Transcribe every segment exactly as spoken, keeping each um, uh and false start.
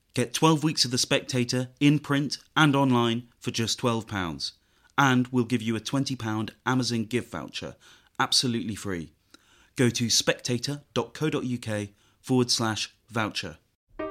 Get twelve weeks of The Spectator in print and online for just twelve pounds. And we'll give you a twenty pounds Amazon gift voucher, absolutely free. Go to spectator.co.uk forward slash voucher.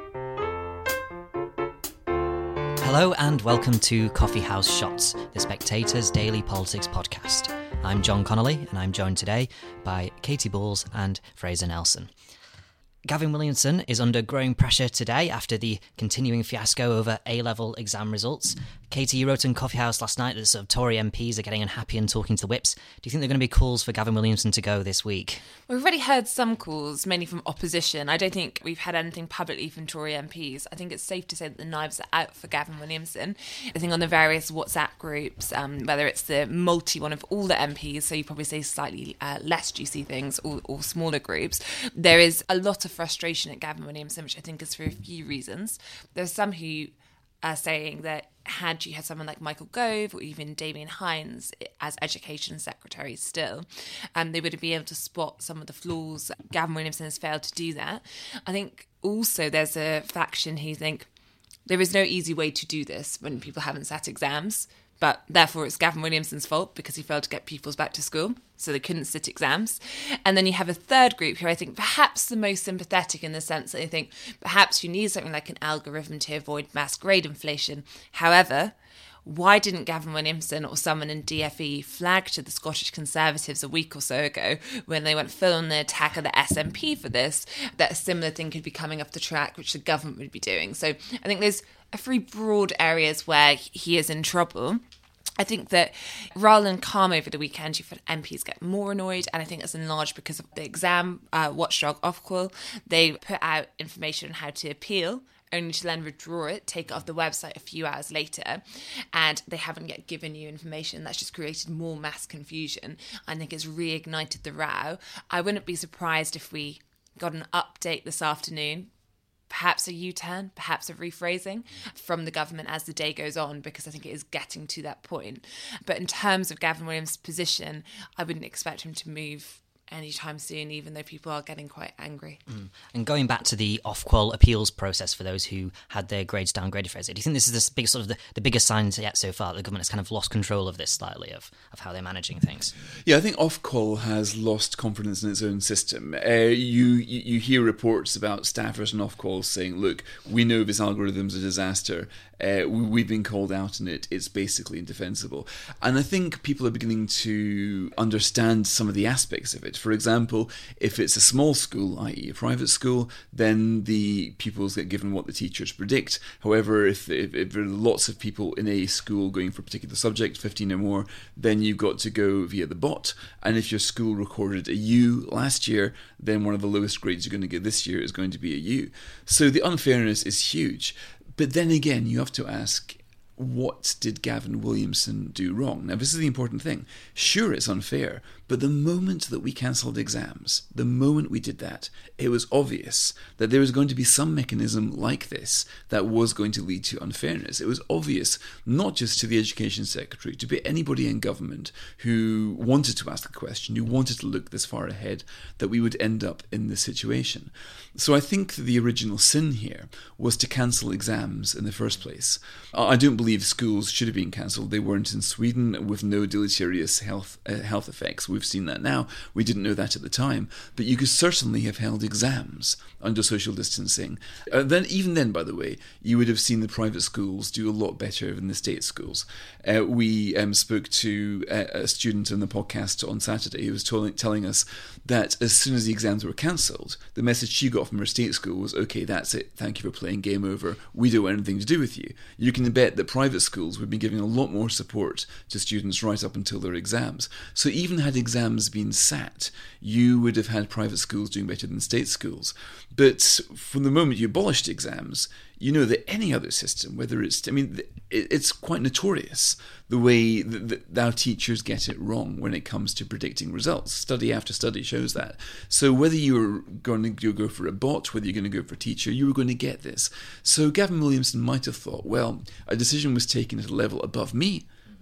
Hello and welcome to Coffee House Shots, The Spectator's daily politics podcast. I'm John Connolly and I'm joined today by Katy Balls and Fraser Nelson. Gavin Williamson is under growing pressure today after the continuing fiasco over A-level exam results. Katy, you wrote in Coffee House last night that sort of Tory M Ps are getting unhappy and talking to the whips. Do you think there are going to be calls for Gavin Williamson to go this week? We've already heard some calls, mainly from opposition. I don't think we've had anything publicly from Tory M Ps. I think it's safe to say that the knives are out for Gavin Williamson. I think on the various WhatsApp groups, um, whether it's the multi one of all the M Ps, so you probably say slightly uh, less juicy things, or, or smaller groups, there is a lot of frustration at Gavin Williamson, which I think is for a few reasons. There's some who are saying that had you had someone like Michael Gove or even Damien Hines as Education Secretary still, um, they would be able to spot some of the flaws. Gavin Williamson has failed to do that. I think also there's a faction who think there is no easy way to do this when people haven't sat exams, but therefore it's Gavin Williamson's fault because he failed to get pupils back to school, so they couldn't sit exams. And then you have a third group who I think perhaps the most sympathetic in the sense that they think perhaps you need something like an algorithm to avoid mass grade inflation. However, why didn't Gavin Williamson or someone in D F E flag to the Scottish Conservatives a week or so ago when they went full on the attack of the S N P for this, that a similar thing could be coming up the track, which the government would be doing? So I think there's a three broad areas where he is in trouble. I think that rather than calm over the weekend, you've had M Ps get more annoyed, and I think it's in large because of the exam uh, watchdog Ofqual. They put out information on how to appeal, only to then withdraw it, take it off the website a few hours later, and they haven't yet given you information. That's just created more mass confusion. I think it's reignited the row. I wouldn't be surprised if we got an update this afternoon, perhaps a U-turn, perhaps a rephrasing from the government as the day goes on, because I think it is getting to that point. But in terms of Gavin Williams' position, I wouldn't expect him to move anytime soon, even though people are getting quite angry. Mm. And going back to the Ofqual appeals process for those who had their grades downgraded, Fraser, do you think this is the big, sort of the, the biggest sign yet so far that the government has kind of lost control of this slightly, of, of how they're managing things? Yeah, I think Ofqual has lost confidence in its own system. Uh, you, you you hear reports about staffers in Ofqual saying, look, we know this algorithm's a disaster. Uh, we, we've been called out on it. It's basically indefensible. And I think people are beginning to understand some of the aspects of it. For example, if it's a small school, that is a private school, then the pupils get given what the teachers predict. However, if, if, if there are lots of people in a school going for a particular subject, fifteen or more, then you've got to go via the bot. And if your school recorded a U last year, then one of the lowest grades you're going to get this year is going to be a U. So the unfairness is huge. But then again, you have to ask, what did Gavin Williamson do wrong? Now, this is the important thing. Sure, it's unfair, but the moment that we cancelled exams, the moment we did that, it was obvious that there was going to be some mechanism like this that was going to lead to unfairness. It was obvious, not just to the Education Secretary, to be anybody in government who wanted to ask the question, who wanted to look this far ahead, that we would end up in this situation. So I think the original sin here was to cancel exams in the first place. I don't believe schools should have been cancelled. They weren't in Sweden, with no deleterious health uh, health effects. We've seen that now. We didn't know that at the time. But you could certainly have held exams under social distancing. Uh, then, even then, by the way, you would have seen the private schools do a lot better than the state schools. Uh, we um, spoke to a, a student in the podcast on Saturday who was telling, telling us that as soon as the exams were cancelled, the message she got from her state school was, okay, that's it. Thank you for playing game over. We don't want anything to do with you. You can bet that private schools would be giving a lot more support to students right up until their exams. So even had exams been sat, you would have had private schools doing better than state schools. But from the moment you abolished exams, you know that any other system, whether it's, I mean, it's quite notorious the way that our teachers get it wrong when it comes to predicting results. Study after study shows that. So whether you're going to go for a bot, whether you're going to go for a teacher, you were going to get this. So Gavin Williamson might have thought, well, a decision was taken at a level above me,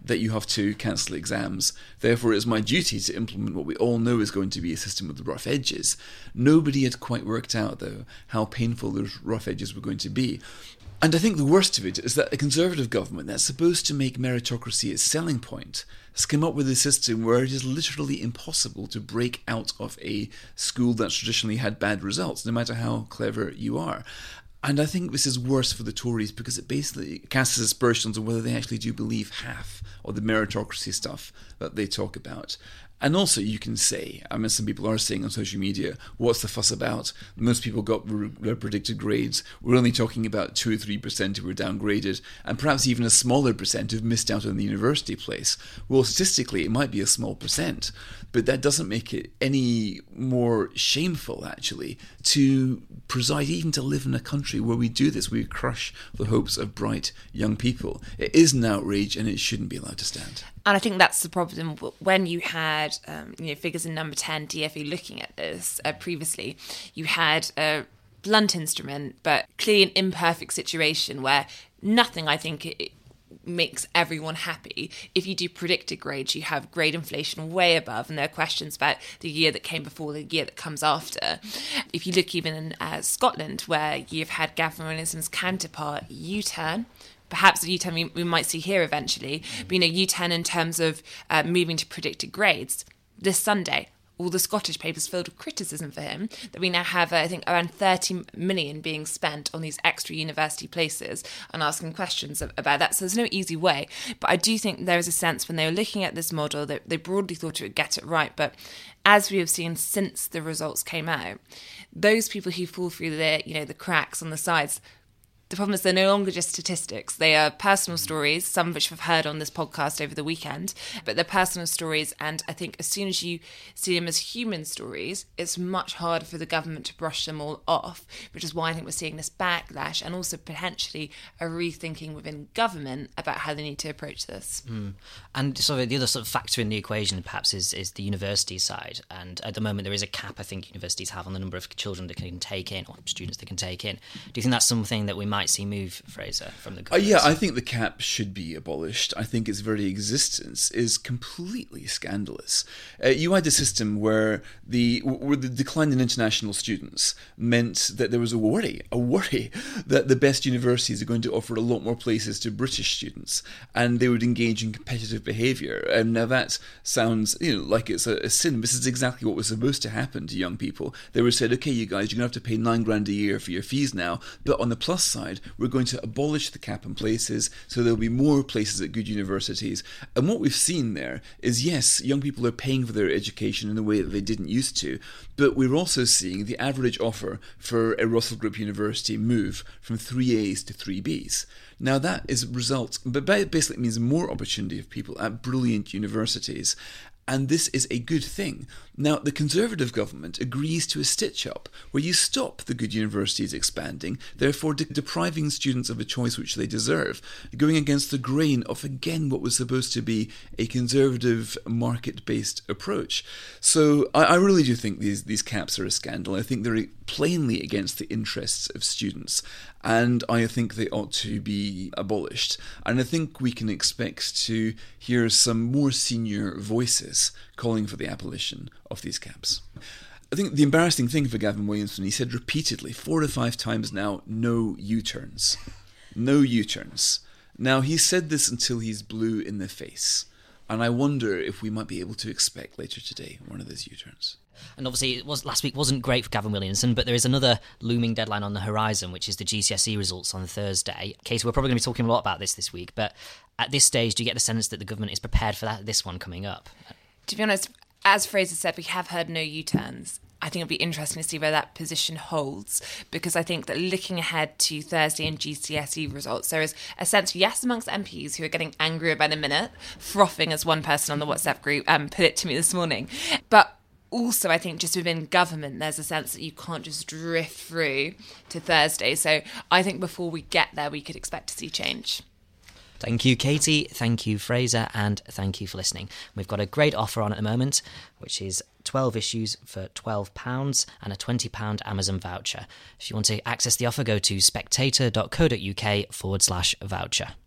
that you have to cancel exams. Therefore, it is my duty to implement what we all know is going to be a system with rough edges. Nobody had quite worked out, though, how painful those rough edges were going to be. And I think the worst of it is that a Conservative government that's supposed to make meritocracy its selling point has come up with a system where it is literally impossible to break out of a school that's traditionally had bad results, no matter how clever you are. And I think this is worse for the Tories because it basically casts aspersions on whether they actually do believe half of the meritocracy stuff that they talk about. And also, you can say, I mean, some people are saying on social media, what's the fuss about? Most people got their predicted grades. We're only talking about two or three percent who were downgraded, and perhaps even a smaller percent who've missed out on the university place. Well, statistically, it might be a small percent, but that doesn't make it any more shameful, actually, to preside, even to live in a country where we do this. We crush the hopes of bright young people. It is an outrage, and it shouldn't be allowed to stand. And I think that's the problem when you had um, you know, figures in number ten, D F E looking at this uh, previously. You had a blunt instrument, but clearly an imperfect situation where nothing, I think, it, makes everyone happy. If you do predicted grades, you have grade inflation way above, and there are questions about the year that came before, the year that comes after. If you look even in uh, Scotland, where you've had Gavin Williamson's counterpart U-turn, perhaps a U-turn we, we might see here eventually, but you know, U-turn in terms of uh, moving to predicted grades. This Sunday, all the Scottish papers filled with criticism for him, that we now have, uh, I think, around thirty million being spent on these extra university places and asking questions about that. So there's no easy way. But I do think there is a sense when they were looking at this model that they broadly thought it would get it right. But as we have seen since the results came out, those people who fall through the, you know, the cracks on the sides, the problem is they're no longer just statistics. They are personal stories, some of which we've heard on this podcast over the weekend, but they're personal stories. And I think as soon as you see them as human stories, it's much harder for the government to brush them all off, which is why I think we're seeing this backlash and also potentially a rethinking within government about how they need to approach this. Mm. And so the other sort of factor in the equation perhaps is, is the university side. And at the moment there is a cap, I think, universities have on the number of children they can take in, or students they can take in. Do you think that's something that we might see move, Fraser, from the government? Uh, yeah, I think the cap should be abolished. I think its very existence is completely scandalous. Uh, you had a system where the where the decline in international students meant that there was a worry, a worry that the best universities are going to offer a lot more places to British students, and they would engage in competitive behaviour. And now that sounds, you know, like it's a, a sin. This is exactly what was supposed to happen to young people. They were said, okay, you guys, you're going to have to pay nine grand a year for your fees now, but on the plus side, we're going to abolish the cap on places, so there'll be more places at good universities. And what we've seen there is, yes, young people are paying for their education in a way that they didn't used to, but we're also seeing the average offer for a Russell Group university move from three A's to three B's. Now that is a result, but basically means more opportunity of people at brilliant universities. And this is a good thing. Now, the Conservative government agrees to a stitch-up where you stop the good universities expanding, therefore de- depriving students of a choice which they deserve, going against the grain of, again, what was supposed to be a Conservative market-based approach. So I, I really do think these, these caps are a scandal. I think they're plainly against the interests of students, and I think they ought to be abolished. And I think we can expect to hear some more senior voices calling for the abolition of these caps. I think the embarrassing thing for Gavin Williamson, he said repeatedly, four or five times now, no U-turns. No U-turns. Now, he said this until he's blue in the face. And I wonder if we might be able to expect later today one of those U-turns. And obviously, it was last week wasn't great for Gavin Williamson, but there is another looming deadline on the horizon, which is the G C S E results on Thursday. Katie, we're probably going to be talking a lot about this this week, but at this stage, do you get the sense that the government is prepared for that this one coming up? To be honest, as Fraser said, we have heard no U-turns. I think it'll be interesting to see where that position holds, because I think that looking ahead to Thursday and G C S E results, there is a sense, yes, amongst M Ps who are getting angry about a minute, frothing, as one person on the WhatsApp group um, put it to me this morning. But also, I think just within government, there's a sense that you can't just drift through to Thursday. So I think before we get there, we could expect to see change. Thank you, Katie. Thank you, Fraser. And thank you for listening. We've got a great offer on at the moment, which is twelve issues for twelve pounds and a twenty pounds Amazon voucher. If you want to access the offer, go to spectator.co.uk forward slash voucher.